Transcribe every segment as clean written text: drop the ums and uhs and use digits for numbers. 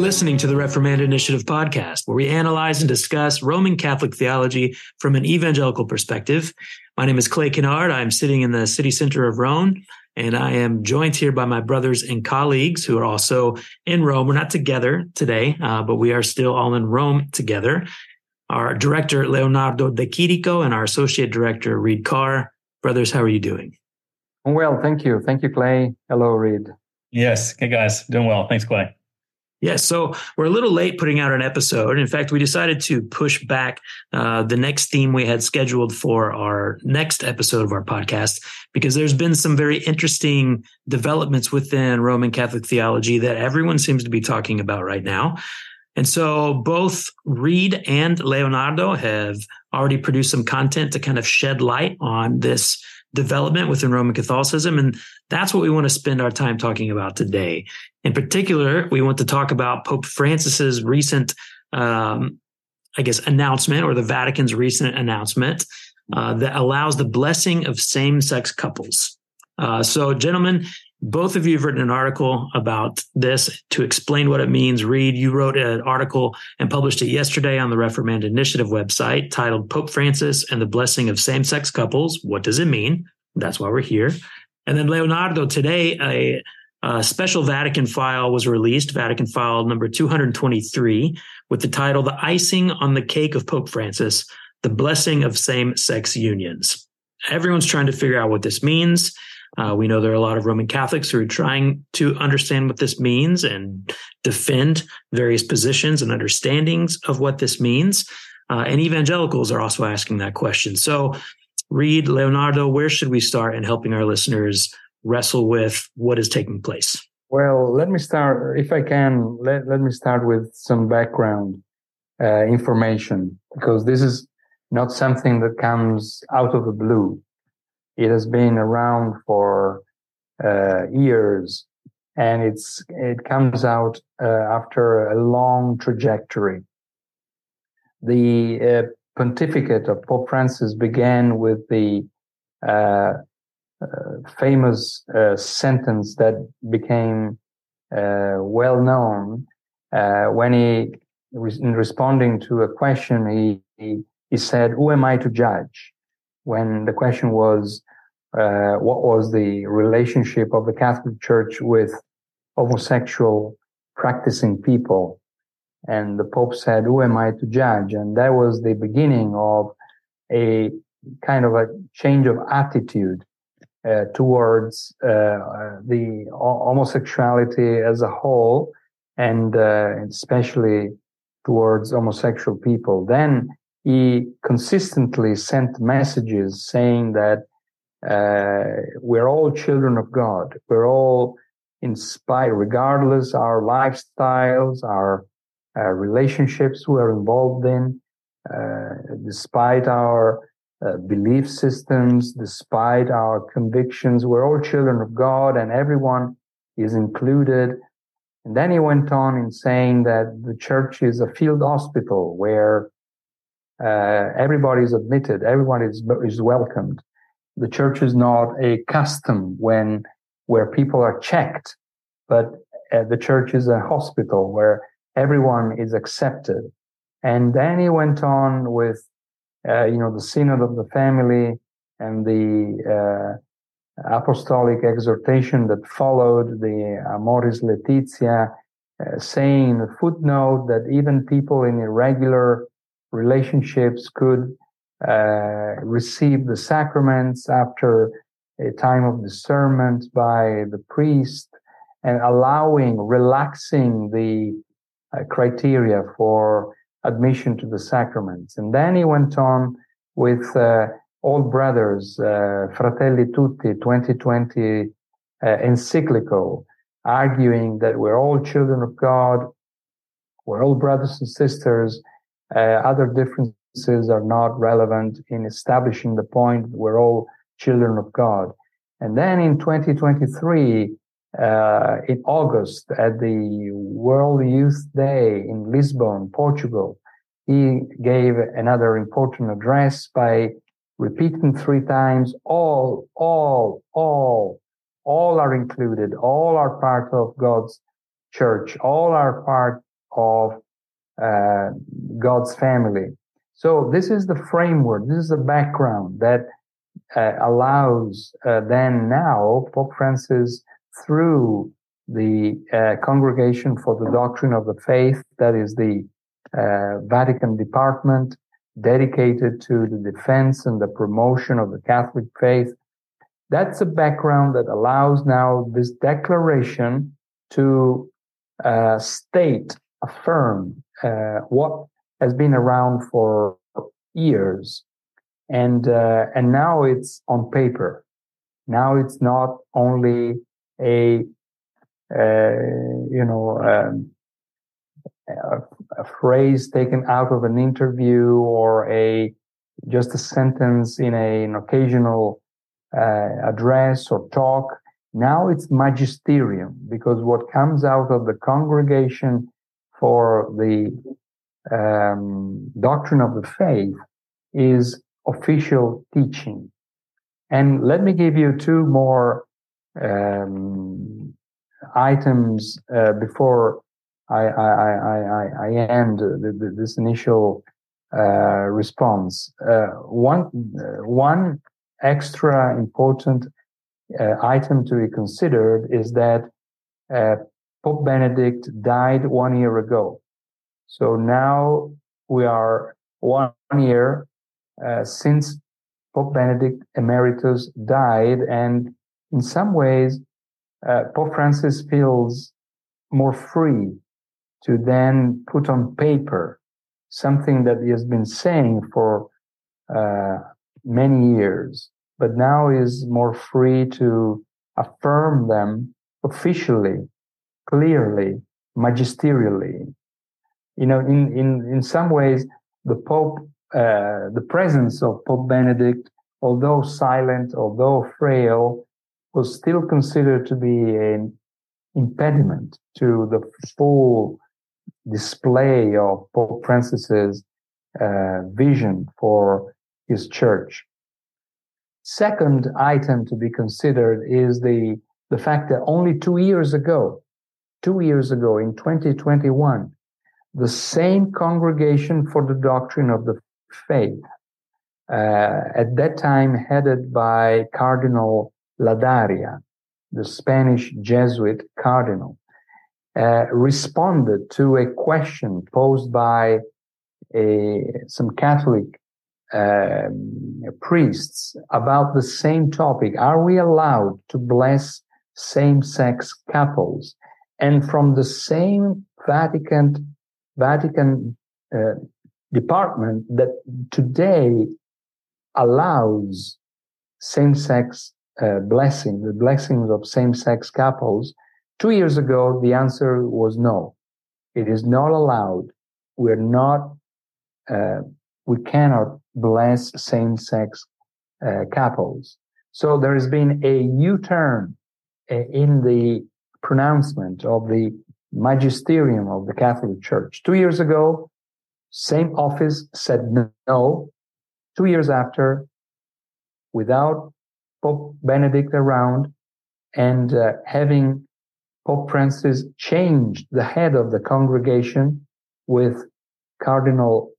listening to the Reformanda Initiative podcast, where we analyze and discuss Roman Catholic theology from an evangelical perspective. My name is Clay Kennard. I'm sitting in the city center of Rome, and I am joined here by my brothers and colleagues who are also in Rome. We're not together today, but we are still all in Rome together. Our director, Leonardo De Chirico, and our associate director, Reed Carr. Brothers, how are you doing? Well, thank you. Thank you, Clay. Hello, Reed. Yes. Hey, guys. Doing well. Thanks, Clay. Yes, so we're a little late putting out an episode. In fact, we decided to push back the next theme we had scheduled for our next episode of our podcast because there's been some very interesting developments within Roman Catholic theology that everyone seems to be talking about right now. And so both Reed and Leonardo have already produced some content to kind of shed light on this development within Roman Catholicism. And that's what we want to spend our time talking about today. In particular, we want to talk about Pope Francis's recent, announcement, or the Vatican's recent announcement that allows the blessing of same-sex couples. So, gentlemen, both of you have written an article about this to explain what it means. Reed, you wrote an article and published it yesterday on the Reformanda Initiative website titled Pope Francis and the Blessing of Same-Sex Couples. What does it mean? That's why we're here. And then Leonardo, today, a special Vatican file was released, Vatican file number 223, with the title, The Icing on the Cake of Pope Francis, the Blessing of Same-Sex Unions. Everyone's trying to figure out what this means. We know there are a lot of Roman Catholics who are trying to understand what this means and defend various positions and understandings of what this means. And evangelicals are also asking that question. So, Reed, Leonardo, where should we start in helping our listeners wrestle with what is taking place? Well, let me start, if I can, let me start with some background information, because this is not something that comes out of the blue. It has been around for years, and it comes out after a long trajectory. The pontificate of Pope Francis began with the famous sentence that became well known when in responding to a question, he said, "Who am I to judge?" When the question was, what was the relationship of the Catholic Church with homosexual practicing people? And the Pope said, "Who am I to judge?" And that was the beginning of a kind of a change of attitude towards the homosexuality as a whole, and especially towards homosexual people. Then he consistently sent messages saying that we're all children of God. We're all inspired, regardless our lifestyles, our relationships we are involved in, despite our belief systems, despite our convictions. We're all children of God, and everyone is included. And then he went on in saying that the church is a field hospital where everybody is admitted, everyone is welcomed. The church is not a custom where people are checked, but the church is a hospital where everyone is accepted. And then he went on with the Synod of the Family and the apostolic exhortation that followed, the Amoris Laetitia, saying in a footnote that even people in irregular relationships could receive the sacraments after a time of discernment by the priest, and relaxing the criteria for admission to the sacraments. And then he went on with All Brothers, Fratelli Tutti 2020 encyclical, arguing that we're all children of God, we're all brothers and sisters, other differences are not relevant in establishing the point that we're all children of God. And then in 2023, in August, at the World Youth Day in Lisbon, Portugal, he gave another important address by repeating 3 times, all are included, all are part of God's church, all are part of God's family. So this is the framework, this is the background that allows now Pope Francis, through the Congregation for the Doctrine of the Faith, that is the Vatican department dedicated to the defense and the promotion of the Catholic faith. That's a background that allows now this declaration to affirm what has been around for years, and now it's on paper. Now it's not only a phrase taken out of an interview or just a sentence in an occasional address or talk. Now it's magisterium, because what comes out of the Congregation for the Doctrine of the Faith is official teaching. And let me give you two more items before I end this initial response. One extra important item to be considered is that Pope Benedict died 1 year ago. So now we are 1 year since Pope Benedict Emeritus died, and in some ways Pope Francis feels more free to then put on paper something that he has been saying for many years, but now is more free to affirm them officially, clearly, magisterially. You know, in some ways, the Pope, the presence of Pope Benedict, although silent, although frail, was still considered to be an impediment to the full display of Pope Francis's vision for his church. Second item to be considered is the fact that only 2 years ago, in 2021, the same Congregation for the Doctrine of the Faith, at that time headed by Cardinal Ladaria, the Spanish Jesuit cardinal, responded to a question posed by some Catholic priests about the same topic. Are we allowed to bless same-sex couples? And from the same Vatican department that today allows same-sex blessing, the blessings of same-sex couples, 2 years ago, the answer was no. It is not allowed. We cannot bless same-sex couples. So there has been a U-turn in the pronouncement of the magisterium of the Catholic Church. 2 years ago, same office said no. 2 years after, without Pope Benedict around and having Pope Francis changed the head of the congregation with Cardinal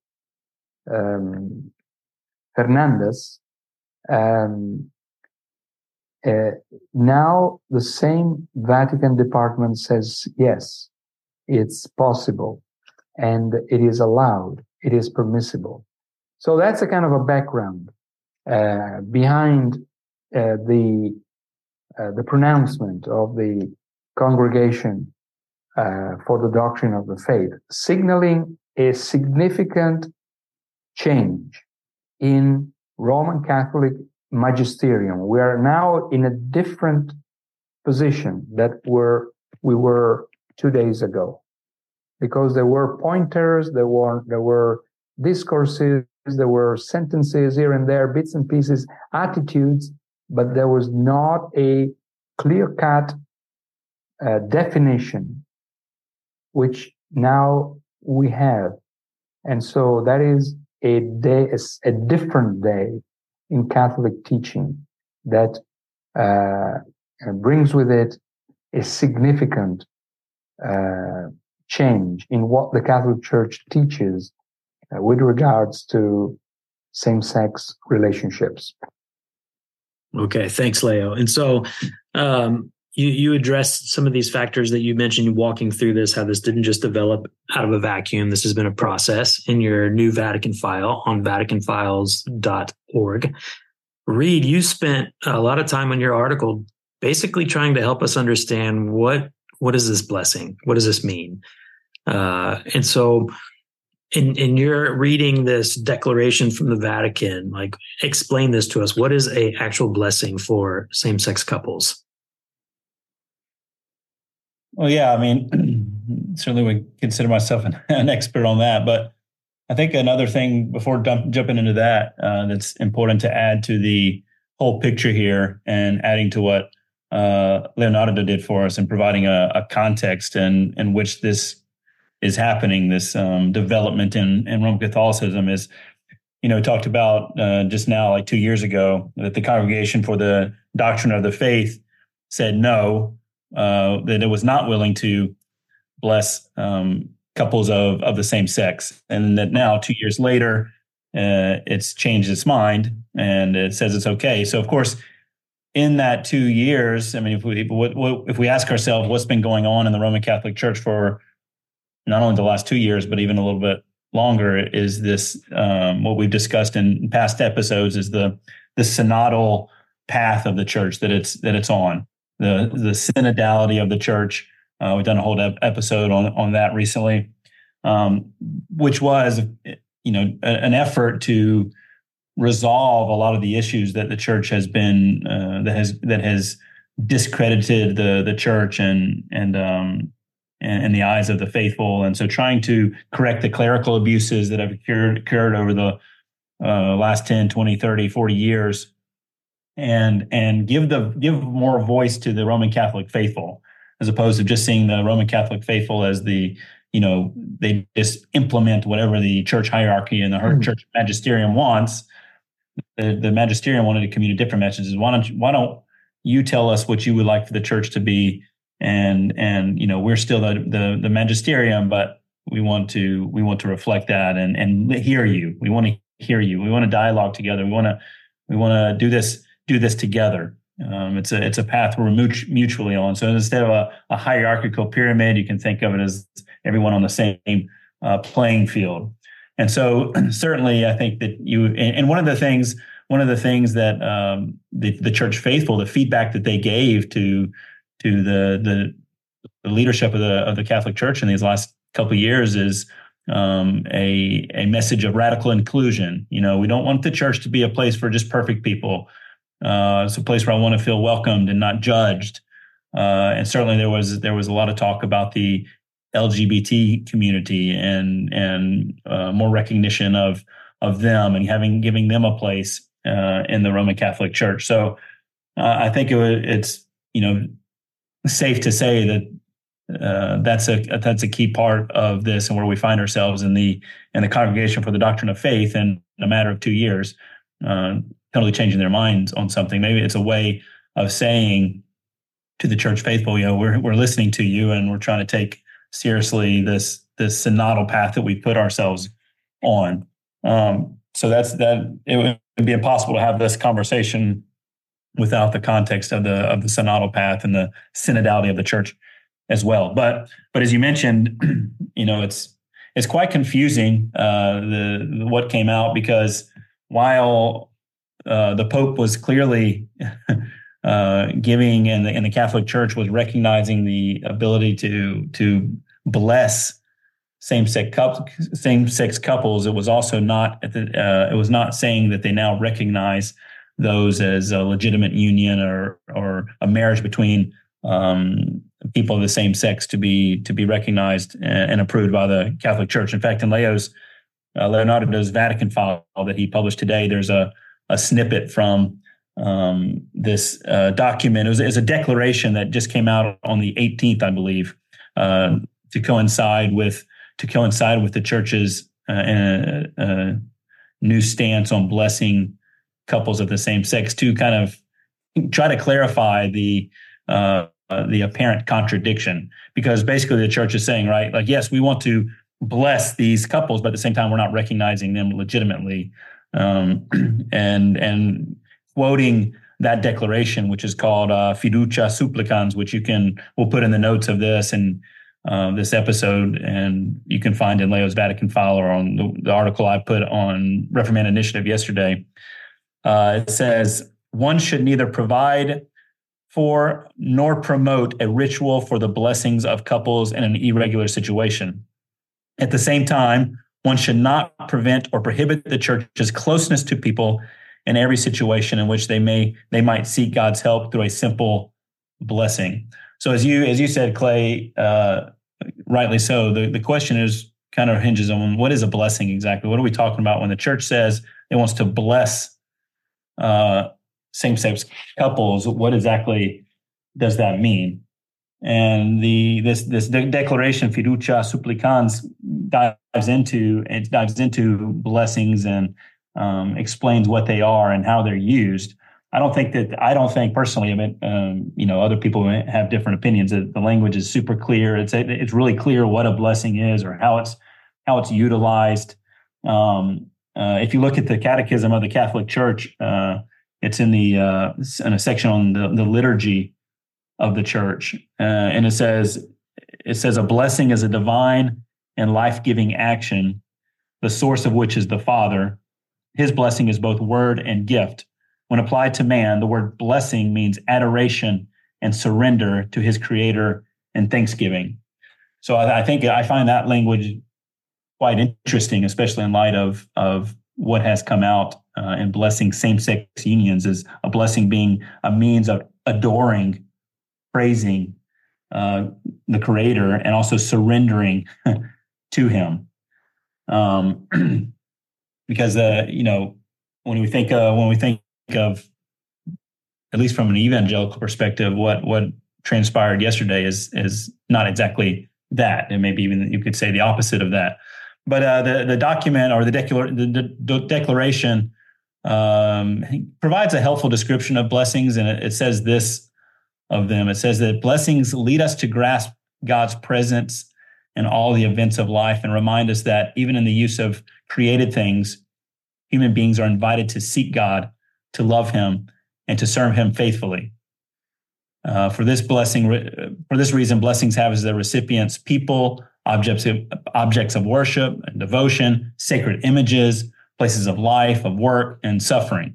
Fernandez, now the same Vatican department says, yes, it's possible and it is allowed, it is permissible. So that's a kind of a background behind the pronouncement of the Congregation for the Doctrine of the Faith, signaling a significant change in Roman Catholic magisterium. We are now in a different position that we were 2 days ago, because there were pointers, there were discourses, there were sentences here and there, bits and pieces, attitudes, but there was not a clear-cut definition, which now we have. And so that is a different day in Catholic teaching that brings with it a significant change in what the Catholic Church teaches with regards to same-sex relationships. Okay, thanks, Leo. And so you addressed some of these factors that you mentioned walking through this, how this didn't just develop out of a vacuum. This has been a process in your new Vatican file on vaticanfiles.org. Reed, you spent a lot of time on your article basically trying to help us understand what is this blessing? What does this mean? And so in your reading this declaration from the Vatican, like explain this to us. What is a actual blessing for same-sex couples? Well, yeah, I mean, certainly would consider myself an expert on that, but I think another thing before jumping into that, that's important to add to the whole picture here and adding to what Leonardo did for us and providing a context in which this is happening, this development in Roman Catholicism is, talked about just now, like 2 years ago, that the Congregation for the Doctrine of the Faith said no, that it was not willing to bless couples of the same sex. And that now, 2 years later, it's changed its mind and it says it's okay. So, of course, in that 2 years, I mean, if we ask ourselves what's been going on in the Roman Catholic Church for not only the last 2 years, but even a little bit longer, is this what we've discussed in past episodes is the synodal path of the church that it's on, the synodality of the church. We've done a whole episode on that recently, which was an effort to resolve a lot of the issues that the church has been that has discredited the church and in the eyes of the faithful. And so trying to correct the clerical abuses that have occurred over the last 10, 20, 30, 40 years and give more voice to the Roman Catholic faithful, as opposed to just seeing the Roman Catholic faithful as they just implement whatever the church hierarchy and the church magisterium wants. The magisterium wanted to communicate different messages. Why don't you tell us what you would like for the church to be? And we're still the magisterium, but we want to reflect that and hear you. We want to hear you. We want to dialogue together. We want to do this together. It's a path we're mutually on. So instead of a hierarchical pyramid, you can think of it as everyone on the same playing field. And so certainly, I think that and one of the things that the church faithful, the feedback that they gave to the leadership of the Catholic Church in these last couple of years is a message of radical inclusion. We don't want the church to be a place for just perfect people. It's a place where I want to feel welcomed and not judged. And certainly there was a lot of talk about the LGBT community and more recognition of them and giving them a place in the Roman Catholic Church. So I think it's safe to say that that's a key part of this and where we find ourselves in the Congregation for the Doctrine of Faith in a matter of 2 years, totally changing their minds on something. Maybe it's a way of saying to the church faithful, we're listening to you and we're trying to take seriously this synodal path that we put ourselves on. So that it would be impossible to have this conversation without the context of the synodal path and the synodality of the church as well. But as you mentioned, it's quite confusing what came out, because while the Pope was clearly giving and the Catholic Church was recognizing the ability to bless same-sex couples, it was also not it was not saying that they now recognize those as a legitimate union or a marriage between people of the same sex to be recognized and approved by the Catholic Church. In fact, in Leonardo's Vatican file that he published today, there's a snippet from this document. It was a declaration that just came out on the 18th, I believe, to coincide with the Church's new stance on blessing couples of the same sex, to kind of try to clarify the the apparent contradiction, because basically the church is saying, right, like, yes, we want to bless these couples, but at the same time, we're not recognizing them legitimately, and quoting that declaration, which is called Fiducia Supplicans, which we'll put in the notes of this and this episode, and you can find in Leo's Vatican File or on the article I put on Reformand Initiative yesterday. It says, one should neither provide for nor promote a ritual for the blessings of couples in an irregular situation. At the same time, one should not prevent or prohibit the church's closeness to people in every situation in which they might seek God's help through a simple blessing. So as you said, Clay, rightly so, the question is kind of hinges on what is a blessing exactly? What are we talking about when the church says it wants to bless same-sex couples? What exactly does that mean? And this declaration, Fiducia Supplicans, dives into blessings and explains what they are and how they're used. I don't think personally, other people have different opinions. The language is super clear. It's really clear what a blessing is or how it's utilized. If you look at the Catechism of the Catholic Church, it's in a section on the liturgy of the church, and it says a blessing is a divine and life-giving action, the source of which is the Father. His blessing is both word and gift. When applied to man, the word blessing means adoration and surrender to his Creator and thanksgiving. So I find that language quite interesting, especially in light of what has come out in blessing same-sex unions, as a blessing being a means of adoring, praising the Creator, and also surrendering to Him. Because when we think of, at least from an evangelical perspective, what transpired yesterday is not exactly that, and maybe even you could say the opposite of that. But the document or the declaration provides a helpful description of blessings, and it says this of them. It says that blessings lead us to grasp God's presence in all the events of life and remind us that even in the use of created things, human beings are invited to seek God, to love Him, and to serve Him faithfully. For this reason, blessings have as their recipients people, objects of worship and devotion, sacred images, places of life, of work, and suffering.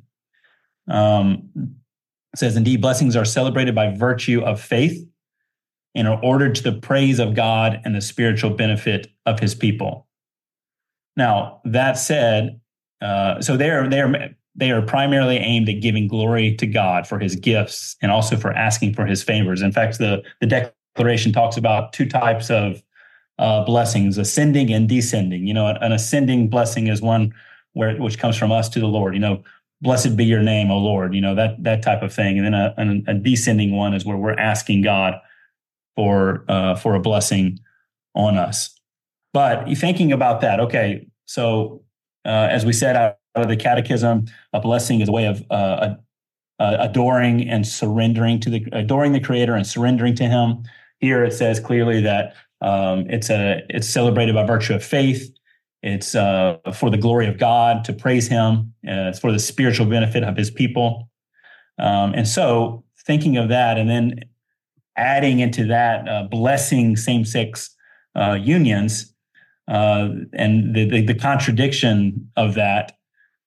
It says, indeed, blessings are celebrated by virtue of faith and are ordered to the praise of God and the spiritual benefit of His people. Now, that said, so they are primarily aimed at giving glory to God for His gifts and also for asking for His favors. In fact, the declaration talks about two types of blessings, ascending and descending. An ascending blessing is one which comes from us to the Lord. Blessed be your name, O Lord. That type of thing. And then a descending one is where we're asking God for a blessing on us. But you thinking about that, okay? So as we said out of the Catechism, a blessing is a way of adoring the Creator and surrendering to Him. Here it says clearly that it's celebrated by virtue of faith. It's for the glory of God, to praise Him. It's for the spiritual benefit of His people. And so thinking of that and then adding into that blessing same-sex unions and the contradiction of that,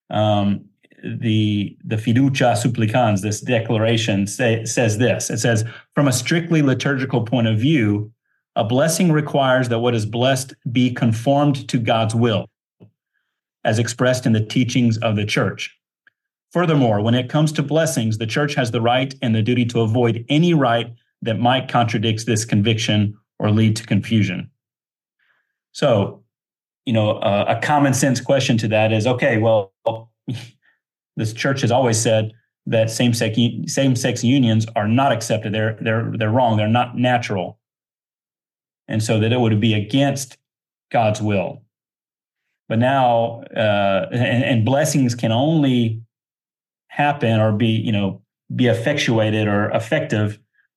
the Fiducia Supplicans, this declaration says this. It says, from a strictly liturgical point of view, a blessing requires that what is blessed be conformed to God's will, as expressed in the teachings of the church. Furthermore, when it comes to blessings, the church has the right and the duty to avoid any rite that might contradict this conviction or lead to confusion. So, a common sense question to that is, okay, well, this church has always said that same-sex unions are not accepted. They're wrong. They're not natural. And so that it would be against God's will. But now, and blessings can only happen or be effectuated or effective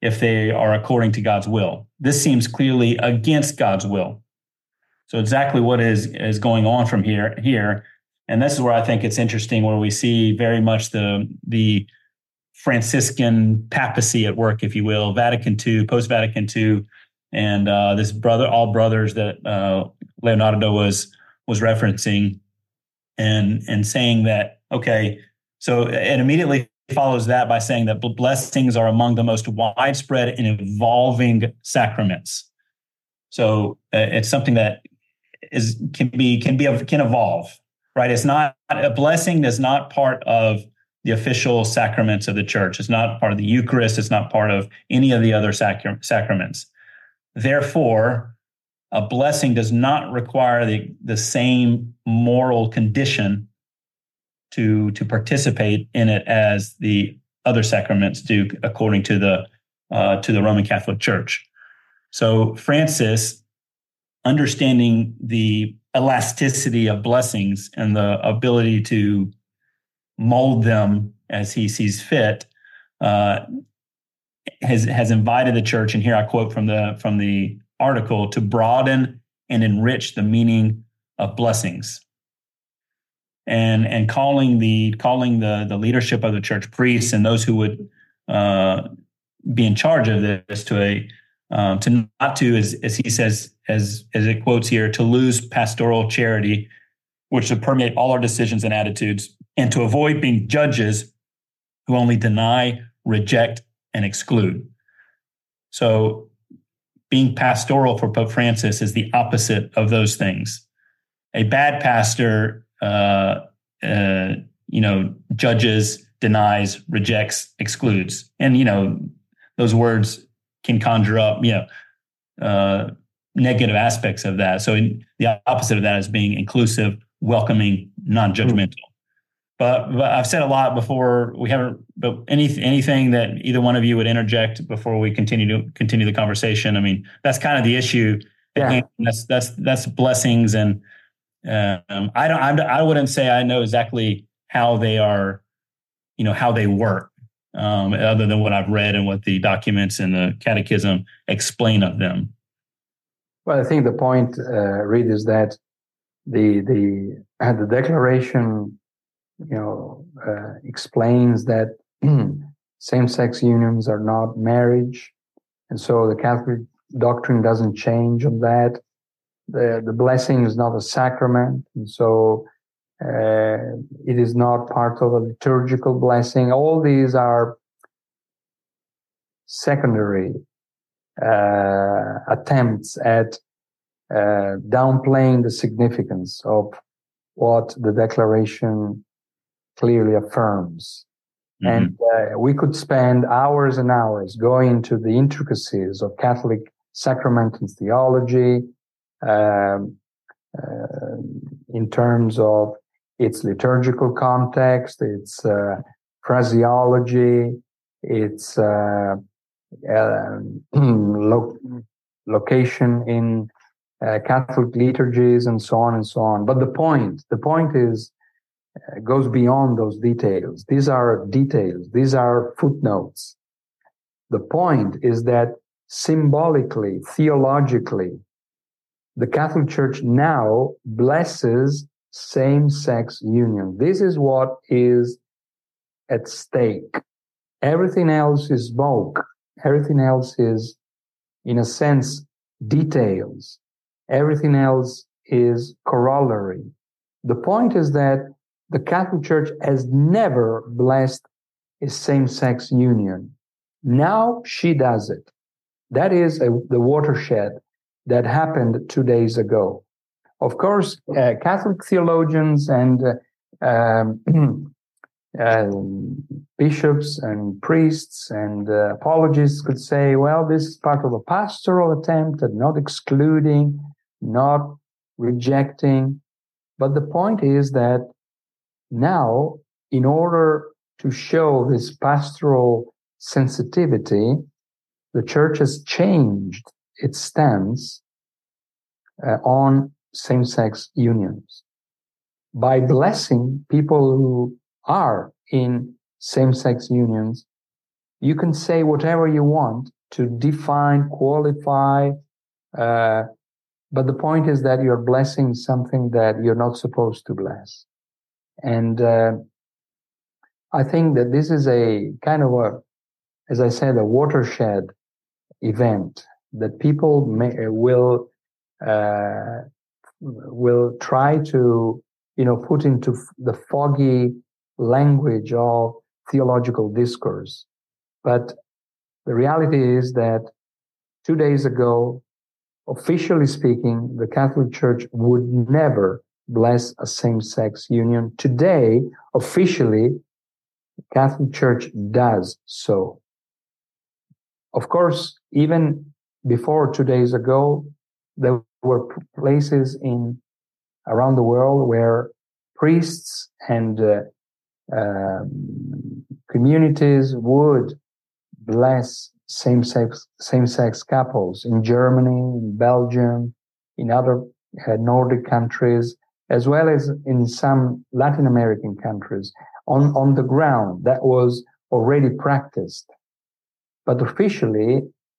if they are according to God's will. This seems clearly against God's will. So exactly what is going on from here. And this is where I think it's interesting, where we see very much the Franciscan papacy at work, if you will, Vatican II, post-Vatican II, and this all brothers that Leonardo was referencing, and saying that, okay, so it immediately follows that by saying that blessings are among the most widespread and evolving sacraments. So it's something that can evolve, right? It's not, a blessing is not part of the official sacraments of the church. It's not part of the Eucharist. It's not part of any of the other sacraments. Therefore, a blessing does not require the same moral condition to participate in it as the other sacraments do, according to the Roman Catholic Church. So Francis, understanding the elasticity of blessings and the ability to mold them as he sees fit, has invited the church, and here I quote from the article, to broaden and enrich the meaning of blessings, and calling the leadership of the church, priests and those who would be in charge of this, to not to, as he says, as it quotes here, to lose pastoral charity, which should permeate all our decisions and attitudes, and to avoid being judges who only deny, reject, and exclude. So being pastoral for Pope Francis is the opposite of those things. A bad pastor, judges, denies, rejects, excludes. And, those words can conjure up, negative aspects of that. So the opposite of that is being inclusive, welcoming, non-judgmental. But I've said a lot before. We haven't. But anything that either one of you would interject before we continue the conversation. I mean, that's kind of the issue. Yeah. That's blessings, and I wouldn't say I know exactly how they are, how they work, other than what I've read and what the documents and the catechism explain of them. Well, I think the point, Reed, is that the declaration, explains that same-sex unions are not marriage, and so the Catholic doctrine doesn't change on that. The blessing is not a sacrament, and so it is not part of a liturgical blessing. All these are secondary attempts at downplaying the significance of what the declaration clearly affirms. Mm-hmm. And we could spend hours and hours going into the intricacies of Catholic sacramental theology, in terms of its liturgical context, its phraseology, its location in Catholic liturgies, and so on and so on. But the point is, goes beyond those details. These are details. These are footnotes. The point is that symbolically, theologically, the Catholic Church now blesses same-sex union. This is what is at stake. Everything else is smoke. Everything else is, in a sense, details. Everything else is corollary. The point is that the Catholic Church has never blessed a same-sex union. Now she does it. That is the watershed that happened 2 days ago. Of course, Catholic theologians and bishops and priests and apologists could say, well, this is part of a pastoral attempt at not excluding, not rejecting. But the point is that now, in order to show this pastoral sensitivity, the Church has changed its stance on same-sex unions. By blessing people who are in same-sex unions, you can say whatever you want to define, qualify. But the point is that you're blessing something that you're not supposed to bless. And I think that this is a kind of as I said, a watershed event that people will try to, put into the foggy language of theological discourse. But the reality is that 2 days ago, officially speaking, the Catholic Church would never bless a same-sex union. Today, officially, the Catholic Church does so. Of course, even before 2 days ago, there were places around the world where priests and communities would bless same-sex couples in Germany, in Belgium, in other Nordic countries, as well as in some Latin American countries. On the ground, that was already practiced. But officially,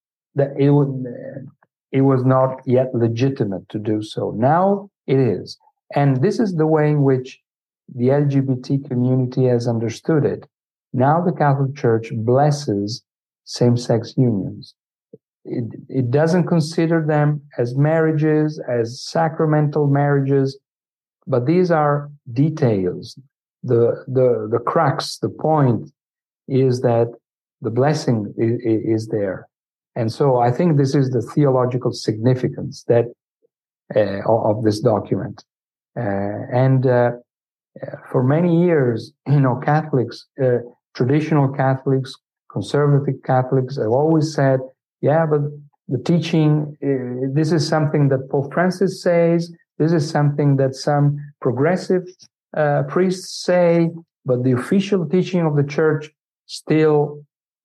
it was not yet legitimate to do so. Now it is. And this is the way in which the LGBT community has understood it. Now the Catholic Church blesses same-sex unions. It doesn't consider them as marriages, as sacramental marriages, but these are details. The crux, the point is that the blessing is there. And so I think this is the theological significance that of this document. For many years, Catholics, traditional Catholics, conservative Catholics have always said, yeah, but the teaching, this is something that Pope Francis says, this is something that some progressive priests say, but the official teaching of the Church still,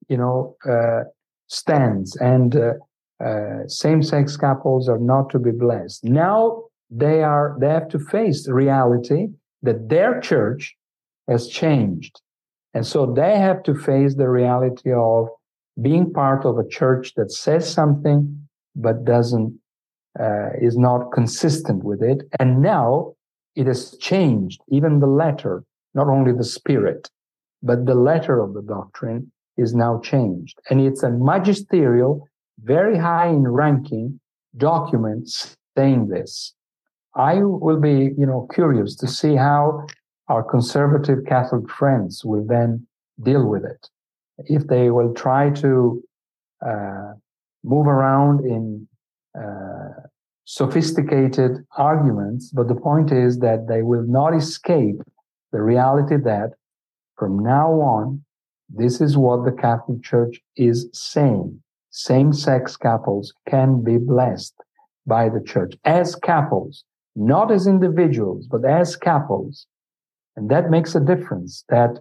stands, and same-sex couples are not to be blessed. Now they have to face the reality that their church has changed. And so they have to face the reality of being part of a church that says something, but is not consistent with it. And now it has changed. Even the letter, not only the spirit, but the letter of the doctrine is now changed. And it's a magisterial, very high in ranking document saying this. I will be, curious to see how our conservative Catholic friends will then deal with it. If they will try to move around in sophisticated arguments, but the point is that they will not escape the reality that from now on, this is what the Catholic Church is saying. Same-sex couples can be blessed by the Church as couples, not as individuals, but as couples. And that makes a difference that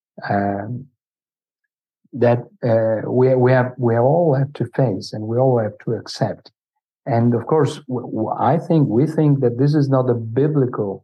we all have to face and we all have to accept. And of course, we think that this is not a biblically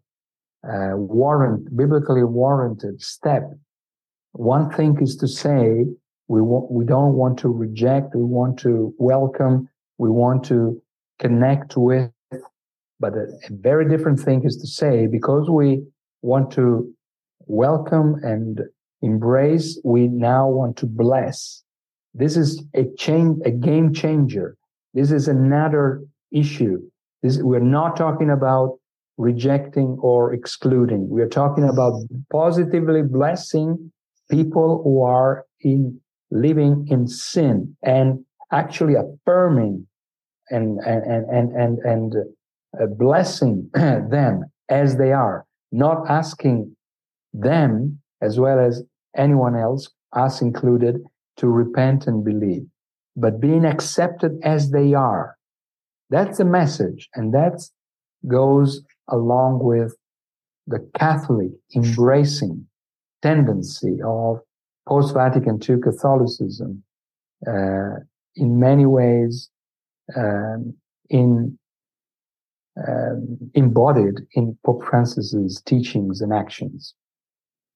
warranted step. One thing is to say we don't want to reject, we want to welcome, we want to connect with. But a very different thing is to say, because we want to welcome and embrace, we now want to bless. This is a game changer. This is another issue. We're not talking about rejecting or excluding. We're talking about positively blessing people who are living in sin, and actually affirming and blessing them as they are, not asking them, as well as anyone else, us included, to repent and believe, but being accepted as they are. That's the message, and that goes along with the Catholic embracing tendency of post-Vatican II Catholicism, in many ways embodied in Pope Francis's teachings and actions.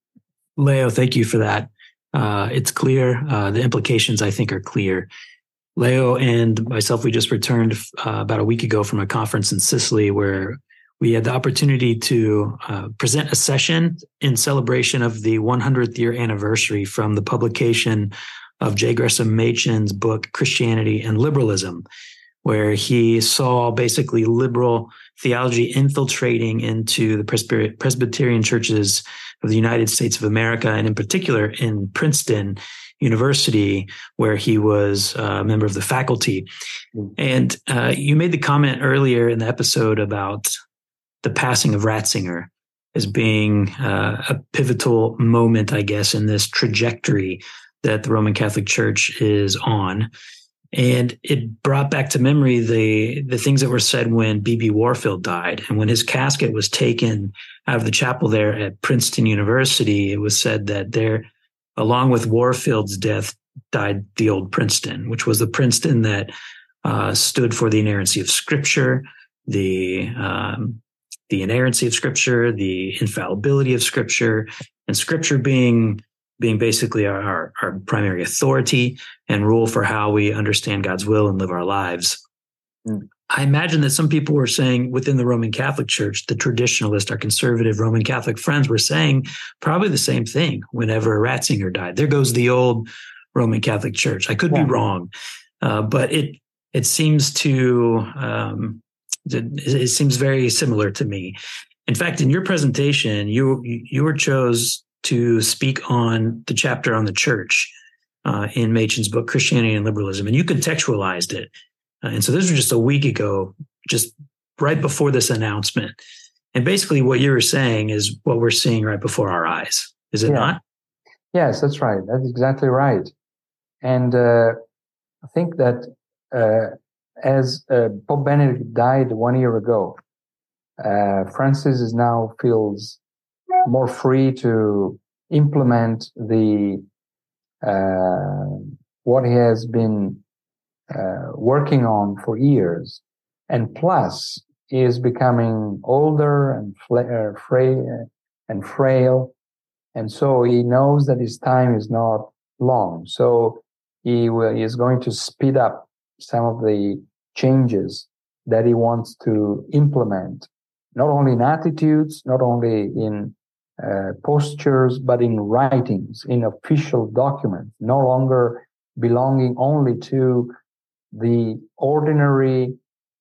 Leo, thank you for that. It's clear. The implications, I think, are clear. Leo and myself, we just returned about a week ago from a conference in Sicily where we had the opportunity to present a session in celebration of the 100th year anniversary from the publication of J. Gresham Machen's book, Christianity and Liberalism, where he saw basically liberal theology infiltrating into the Presbyterian churches of the United States of America, and in particular in Princeton University, where he was a member of the faculty. And you made the comment earlier in the episode about the passing of Ratzinger as being a pivotal moment, I guess, in this trajectory that the Roman Catholic Church is on. And it brought back to memory the things that were said when B.B. Warfield died. And when his casket was taken out of the chapel there at Princeton University, it was said that there, along with Warfield's death, died the old Princeton, which was the Princeton that stood for the inerrancy of Scripture, the inerrancy of Scripture, the infallibility of Scripture, and Scripture being basically our primary authority and rule for how we understand God's will and live our lives. I imagine that some people were saying within the Roman Catholic Church, the traditionalist, our conservative Roman Catholic friends were saying probably the same thing whenever Ratzinger died. There goes the old Roman Catholic Church. I could be wrong, but it seems it seems very similar to me. In fact, in your presentation, you were chose to speak on the chapter on the church in Machen's book, Christianity and Liberalism, and you contextualized it. And so this was just a week ago, just right before this announcement. And basically what you were saying is what we're seeing right before our eyes. Is it not? Yes, that's right. That's exactly right. And I think that as Pope Benedict died 1 year ago, Francis now feels more free to implement what he has been working on for years, and plus he is becoming older and frail, and so he knows that his time is not long. So he is going to speed up some of the changes that he wants to implement, not only in attitudes, not only in postures, but in writings, in official documents, no longer belonging only to the ordinary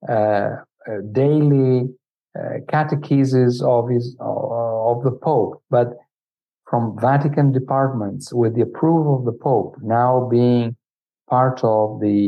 daily catechesis of the Pope, but from Vatican departments with the approval of the Pope, now being part of the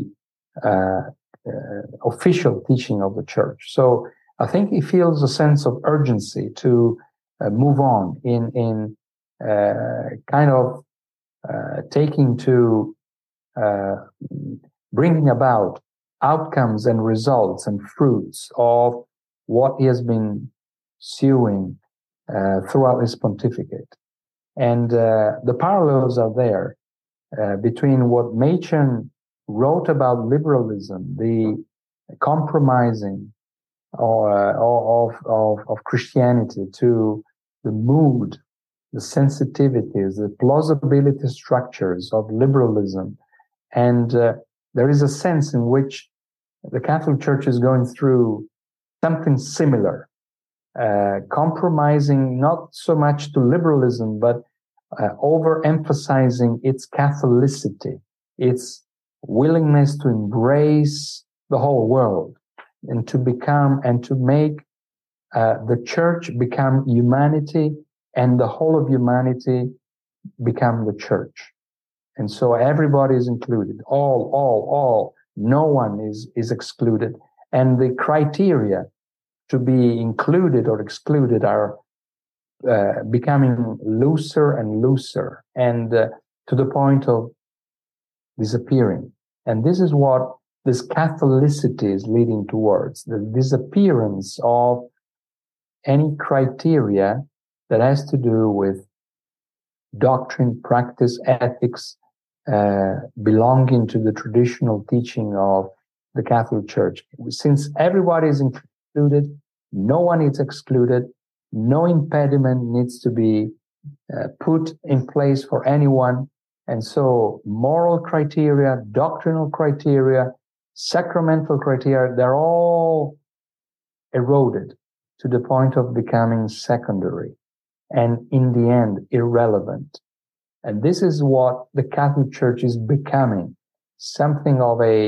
official teaching of the Church. So I think he feels a sense of urgency to move on in kind of taking to bringing about outcomes and results and fruits of what he has been pursuing throughout his pontificate. And the parallels are there between what Machen wrote about liberalism, the compromising of Christianity to the mood, the sensitivities, the plausibility structures of liberalism. And there is a sense in which the Catholic Church is going through something similar, compromising not so much to liberalism, but overemphasizing its Catholicity, its willingness to embrace the whole world and to become and to make the Church become humanity and the whole of humanity become the Church. And so everybody is included, all, no one is excluded. And the criteria to be included or excluded are becoming looser and looser, and to the point of disappearing. And this is what this Catholicity is leading towards, the disappearance of any criteria that has to do with doctrine, practice, ethics, belonging to the traditional teaching of the Catholic Church. Since everybody is included, no one is excluded, no impediment needs to be put in place for anyone And so moral criteria, doctrinal criteria, sacramental criteria, they're all eroded to the point of becoming secondary and in the end irrelevant. And this is what the Catholic Church is becoming, something of a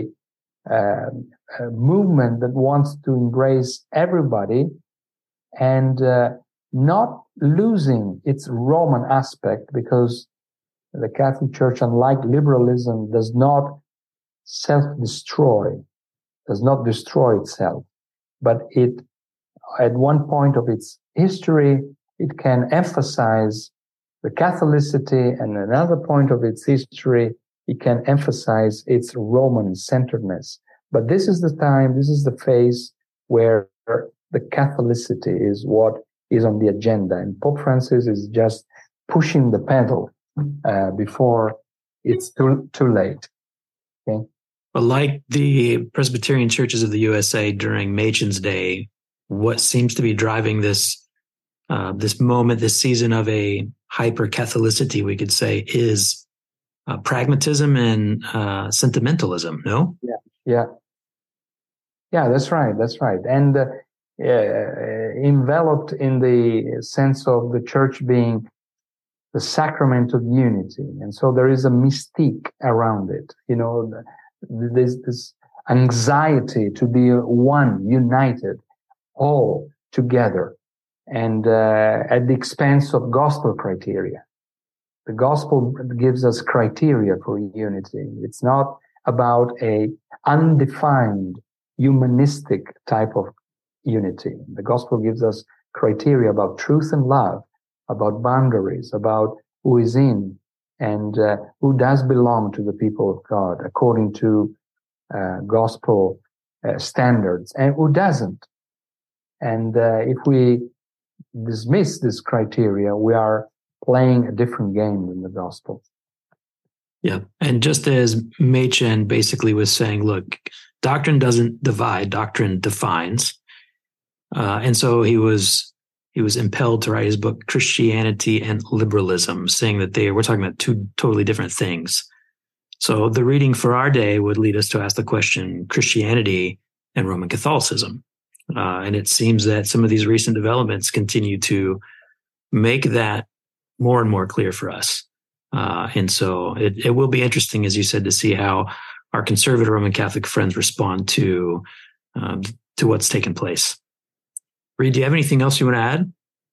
movement that wants to embrace everybody and not losing its Roman aspect, because the Catholic Church, unlike liberalism, does not self-destroy, does not destroy itself, but it, at one point of its history, it can emphasize the Catholicity, and another point of its history, it can emphasize its Roman centeredness. But this is the time, this is the phase where the Catholicity is what is on the agenda, and Pope Francis is just pushing the pedal before it's too late. Okay. But like the Presbyterian churches of the USA during Machen's day, what seems to be driving this moment, this season of a hyper Catholicity, we could say, is pragmatism and sentimentalism. No? Yeah. That's right. And enveloped in the sense of the church being the sacrament of unity. And so there is a mystique around it. You know, there's this anxiety to be one, united, all together, and at the expense of gospel criteria. The gospel gives us criteria for unity. It's not about a undefined humanistic type of unity. The gospel gives us criteria about truth and love, about boundaries, about who is in and who does belong to the people of God according to gospel standards, and who doesn't. And if we dismiss this criteria, we are playing a different game in the gospel. Yeah. And just as Machen basically was saying, look, doctrine doesn't divide, doctrine defines. And so he was impelled to write his book, Christianity and Liberalism, saying that we're talking about two totally different things. So the reading for our day would lead us to ask the question, Christianity and Roman Catholicism. And it seems that some of these recent developments continue to make that more and more clear for us. And so it will be interesting, as you said, to see how our conservative Roman Catholic friends respond to what's taken place. Reed, do you have anything else you want to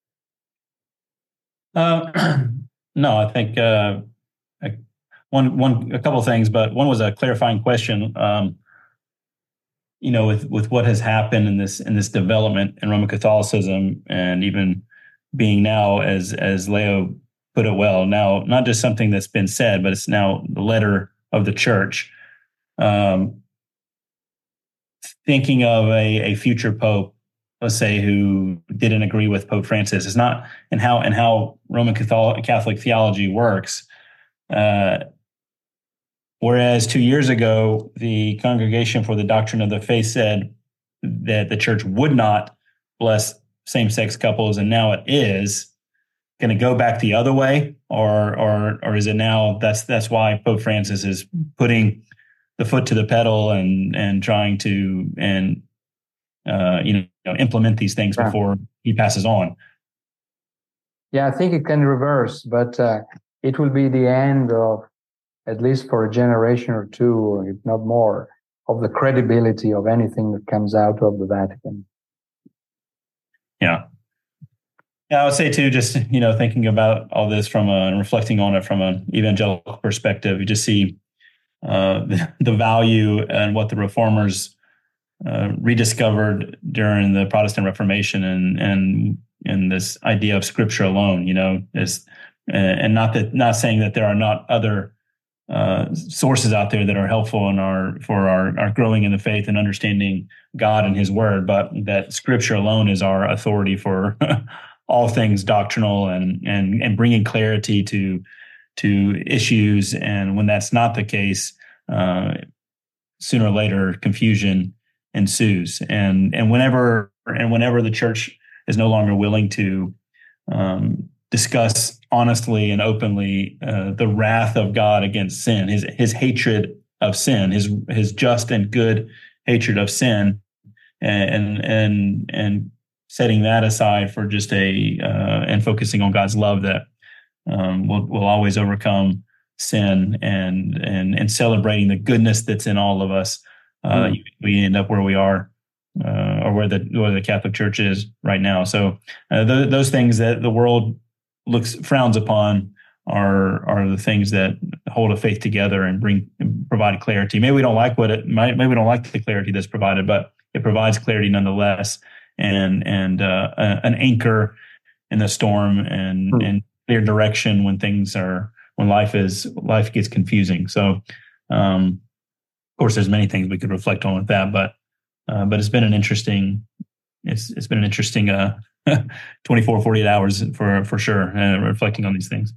add? No, I think a couple of things, but one was a clarifying question. With what has happened in this development in Roman Catholicism, and even being now, as Leo put it well, now not just something that's been said, but it's now the letter of the church. Thinking of a future pope, let's say, who didn't agree with Pope Francis, is not in how Roman Catholic theology works. Whereas 2 years ago, the Congregation for the Doctrine of the Faith said that the church would not bless same-sex couples, and now it is going to go back the other way, or is it now that's why Pope Francis is putting the foot to the pedal and trying to implement these things before he passes on? Yeah, I think it can reverse, but it will be the end of, at least for a generation or two, if not more, of the credibility of anything that comes out of the Vatican. Yeah, I would say too, just thinking about all this and reflecting on it from an evangelical perspective, you just see the value and what the reformers rediscovered during the Protestant Reformation, and this idea of Scripture alone. And not saying that there are not other sources out there that are helpful for our growing in the faith and understanding God and His Word, but that Scripture alone is our authority for all things doctrinal and bringing clarity to issues. And when that's not the case, sooner or later confusion ensues. And whenever the church is no longer willing to discuss honestly and openly the wrath of God against sin, his hatred of sin, his just and good hatred of sin, and setting that aside for just and focusing on God's love that will always overcome sin, and celebrating the goodness that's in all of us. We end up where we are, or where the Catholic Church is right now. So those things that the world frowns upon are the things that hold a faith together and provide clarity. Maybe we don't like maybe we don't like the clarity that's provided, but it provides clarity nonetheless, and an anchor in the storm, and clear direction when life gets confusing. So, of course, there's many things we could reflect on with that, but it's been an interesting 24, 48 hours for sure, reflecting on these things.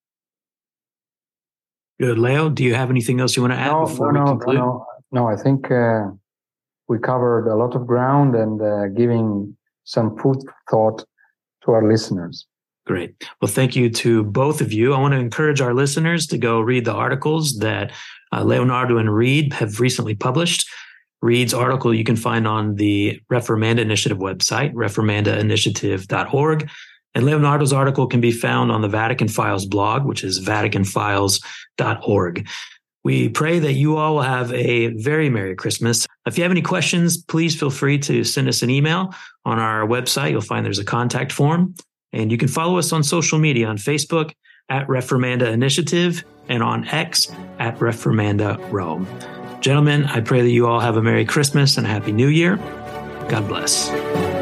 Good. Leo, do you have anything else you want to add before we conclude? No, I think we covered a lot of ground, and giving some food for thought to our listeners. Great. Well, thank you to both of you. I want to encourage our listeners to go read the articles that Leonardo and Reed have recently published. Reed's article you can find on the Reformanda Initiative website, reformandainitiative.org. And Leonardo's article can be found on the Vatican Files blog, which is vaticanfiles.org. We pray that you all will have a very Merry Christmas. If you have any questions, please feel free to send us an email. On our website, you'll find there's a contact form. And you can follow us on social media on Facebook at Reformanda Initiative and on X at Reformanda Rome. Gentlemen, I pray that you all have a Merry Christmas and a Happy New Year. God bless.